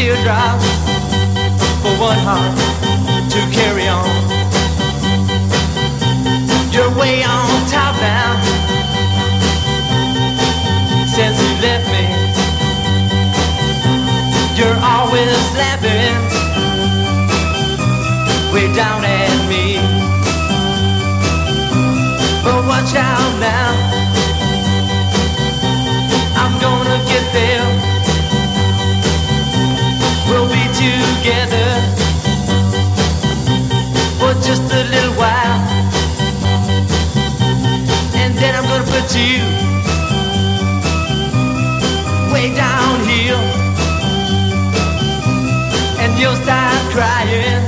teardrops for one heart to carry on. You're way on top now since you left me. You're always laughing way down at me. But watch out now, I'm gonna get there. We'll be together for just a little while, and then I'm gonna put you way down here, and you'll start crying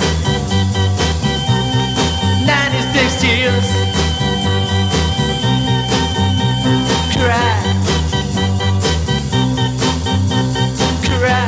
96 tears. Cry, cry.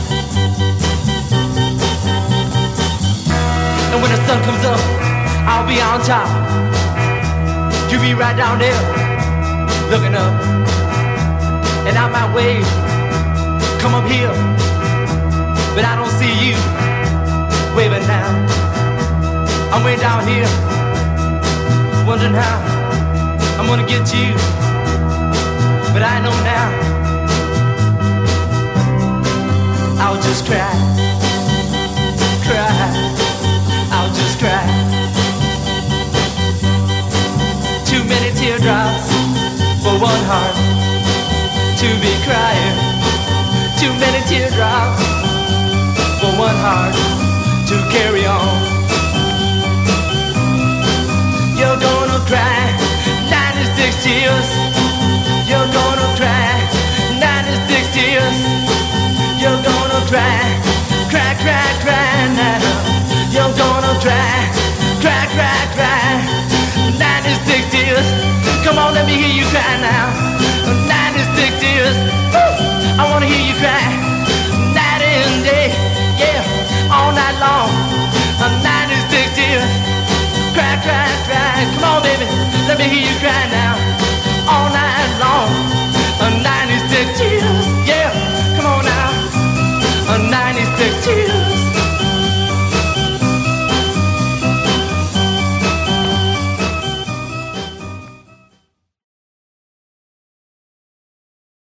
And when the sun comes up, I'll be on top. You'll be right down there, looking up. And I might wave, come up here, but I don't see you waving now. I'm way down here, wondering how I'm gonna get to you, but I know now I'll just cry, cry, I'll just cry. Too many teardrops for one heart to be crying. Too many teardrops for one heart to carry on. You're gonna cry 96 tears. You're gonna cry 96 tears. You're gonna cry, cry, cry, cry now. You're gonna cry, cry, cry, cry 96 tears. Come on, let me hear you cry now. 96 tears. Woo! I wanna hear you cry night and day, yeah, all night long. 96 tears. Cry, cry, cry. Come on, baby, let me hear you cry now.